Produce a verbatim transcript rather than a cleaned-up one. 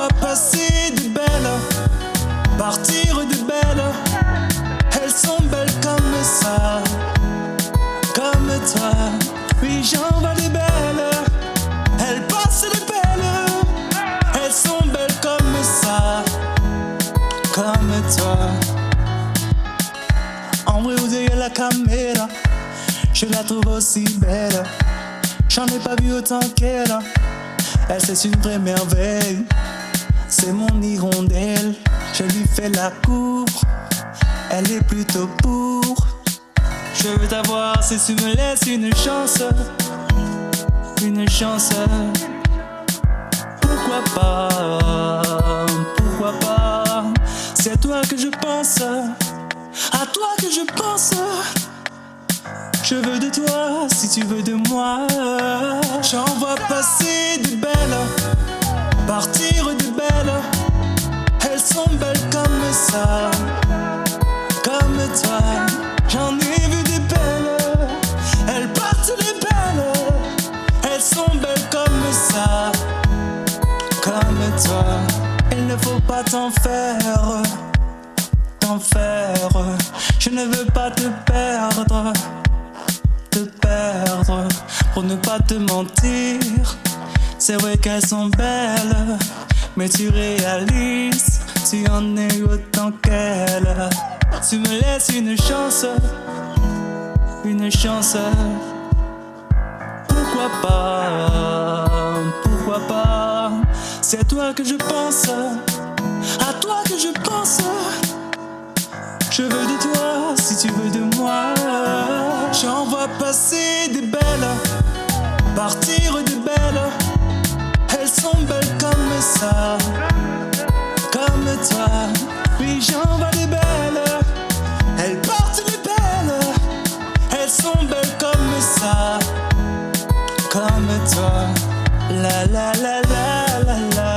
vois passer de belles, partir de belles. Elles sont belles comme ça, comme toi. Oui, j'en vois des belles, elles passent de belles. Elles sont belles comme ça, comme toi. En vrai, vous derrière la caméra, je la trouve aussi belle. J'en ai pas vu autant qu'elle. Elle, c'est une vraie merveille. C'est mon hirondelle. Je lui fais la cour. Elle est plutôt pour. Je veux t'avoir si tu me laisses une chance. Une chance. Pourquoi pas? Pourquoi pas? C'est à toi que je pense. À toi que je pense. Je veux de toi si tu veux de moi. J'en vois passer de belles, partir de belles. Elles sont belles comme ça, comme toi. J'en ai vu des belles, elles partent de belles. Elles sont belles comme ça, comme toi. Il ne faut pas t'en faire, t'en faire. Je ne veux pas te perdre, te perdre, pour ne pas te mentir. C'est vrai qu'elles sont belles, mais tu réalises, tu en es autant qu'elles. Tu me laisses une chance, une chance. Pourquoi pas, pourquoi pas? C'est à toi que je pense, à toi que je pense. Je veux de toi si tu veux de moi. J'en vois passer des belles, partir de belles. Elles sont belles comme ça, comme toi. Oui, j'en vois des belles, elles partent de belles. Elles sont belles comme ça, comme toi. La la la la la la.